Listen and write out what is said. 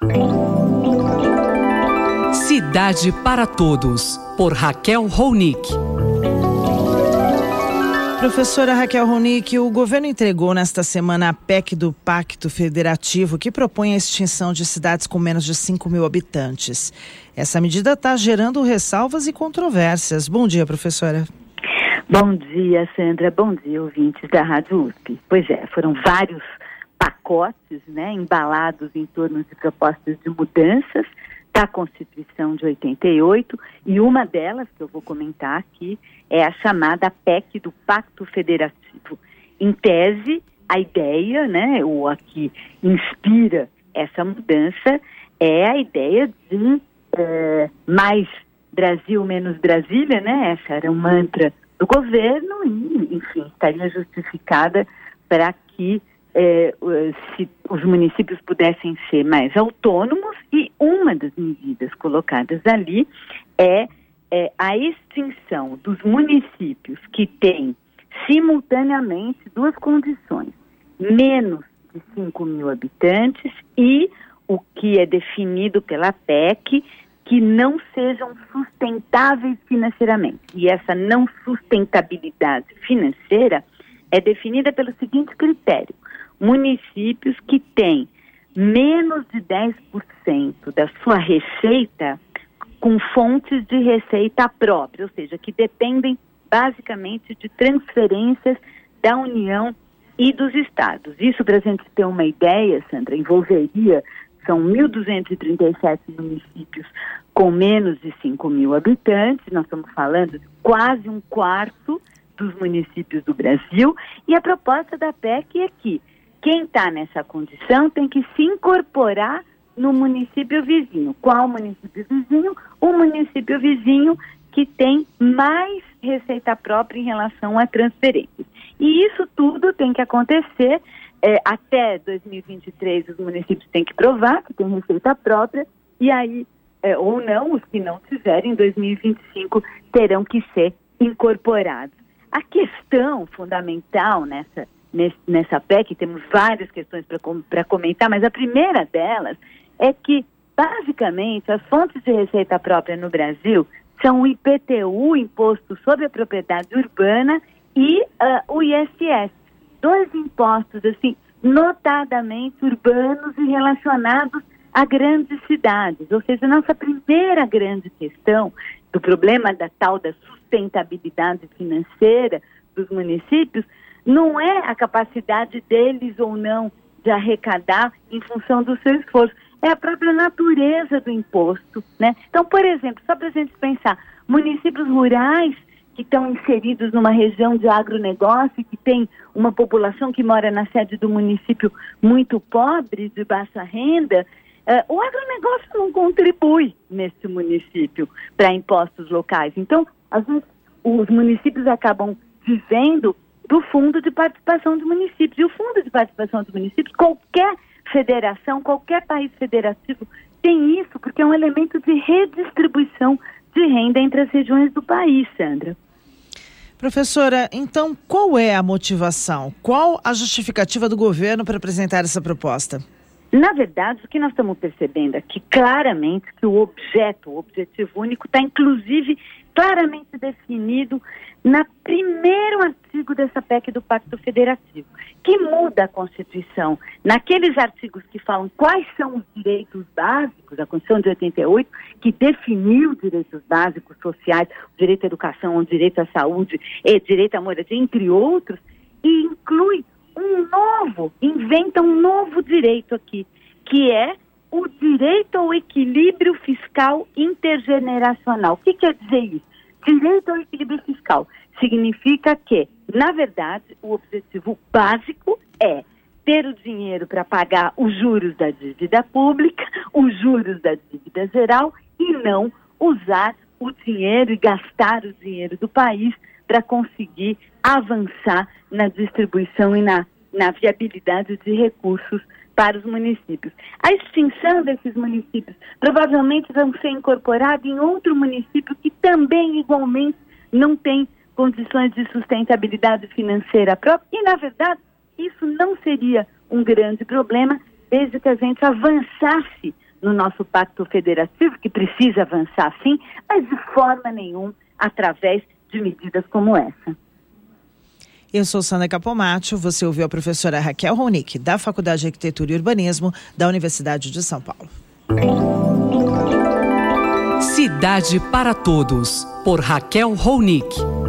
Cidade para Todos, por Raquel Ronick. Professora Raquel Ronick, o governo entregou nesta semana a PEC do Pacto Federativo, que propõe a extinção de cidades com menos de 5 mil habitantes. Essa medida está gerando ressalvas e controvérsias. Bom dia, professora. Bom dia, Sandra. Bom dia, ouvintes da Rádio USP. Pois é, foram vários pacotes, embalados em torno de propostas de mudanças da Constituição de 88, e uma delas, que eu vou comentar aqui, é a chamada PEC do Pacto Federativo. Em tese, a ideia, ou a que inspira essa mudança, é a ideia de mais Brasil, menos Brasília, Essa era um mantra do governo e, enfim, estaria justificada para que se os municípios pudessem ser mais autônomos, e uma das medidas colocadas ali é a extinção dos municípios que têm simultaneamente duas condições: menos de 5 mil habitantes e o que é definido pela PEC, que não sejam sustentáveis financeiramente. E essa não sustentabilidade financeira é definida pelo seguinte critério: municípios que têm menos de 10% da sua receita com fontes de receita própria, ou seja, que dependem basicamente de transferências da União e dos estados. Isso, para a gente ter uma ideia, Sandra, envolveria, são 1.237 municípios com menos de 5 mil habitantes, nós estamos falando de quase um quarto dos municípios do Brasil, e a proposta da PEC é que quem está nessa condição tem que se incorporar no município vizinho. Qual município vizinho? O município vizinho que tem mais receita própria em relação a transferências. E isso tudo tem que acontecer até 2023. Os municípios têm que provar que tem receita própria, e aí, ou não, os que não tiverem, em 2025 terão que ser incorporados. A questão fundamental nessa PEC, temos várias questões para comentar, mas a primeira delas é que, basicamente, as fontes de receita própria no Brasil são o IPTU, Imposto sobre a Propriedade Urbana, e o ISS. Dois impostos, assim, notadamente urbanos e relacionados a grandes cidades. Ou seja, nossa primeira grande questão do problema da tal da sustentabilidade financeira dos municípios não é a capacidade deles ou não de arrecadar em função do seu esforço, é a própria natureza do imposto, Então, por exemplo, só para a gente pensar, municípios rurais que estão inseridos numa região de agronegócio, que tem uma população que mora na sede do município muito pobre, de baixa renda, o agronegócio não contribui nesse município para impostos locais. Então, às vezes, os municípios acabam vivendo do Fundo de Participação dos Municípios. E o Fundo de Participação dos Municípios, qualquer federação, qualquer país federativo tem isso, porque é um elemento de redistribuição de renda entre as regiões do país, Sandra. Professora, então qual é a motivação? Qual a justificativa do governo para apresentar essa proposta? Na verdade, o que nós estamos percebendo aqui claramente que o objetivo único está inclusive claramente definido no primeiro artigo dessa PEC do Pacto Federativo, que muda a Constituição. Naqueles artigos que falam quais são os direitos básicos, a Constituição de 88, que definiu direitos básicos sociais, o direito à educação, o direito à saúde, o direito à moradia, entre outros, e inclui inventa um novo direito aqui, que é o direito ao equilíbrio fiscal intergeneracional. O que quer dizer isso? Direito ao equilíbrio fiscal significa que, na verdade, o objetivo básico é ter o dinheiro para pagar os juros da dívida pública, os juros da dívida geral, e não usar o dinheiro e gastar o dinheiro do país para conseguir avançar na distribuição e na viabilidade de recursos para os municípios. A extinção desses municípios provavelmente vão ser incorporados em outro município que também igualmente não tem condições de sustentabilidade financeira própria, e na verdade isso não seria um grande problema desde que a gente avançasse no nosso pacto federativo, que precisa avançar sim, mas de forma nenhuma através de medidas como essa. Eu sou Sandra Capomatto, você ouviu a professora Raquel Ronick, da Faculdade de Arquitetura e Urbanismo da Universidade de São Paulo. Cidade para Todos, por Raquel Ronick.